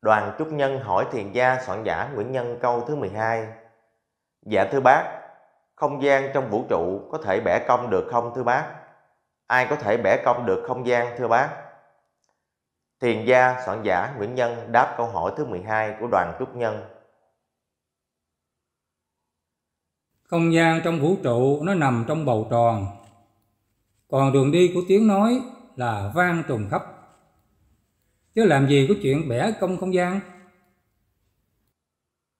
Đoàn Trúc Nhân hỏi thiền gia soạn giả Nguyễn Nhân câu thứ 12: Dạ thưa bác, không gian trong vũ trụ có thể bẻ cong được không thưa bác? Ai có thể bẻ cong được không gian thưa bác? Thiền gia soạn giả Nguyễn Nhân đáp câu hỏi thứ 12 của Đoàn Trúc Nhân. Không gian trong vũ trụ nó nằm trong bầu tròn, còn đường đi của tiếng nói là vang trùng khắp. Chứ làm gì có chuyện bẻ cong không gian.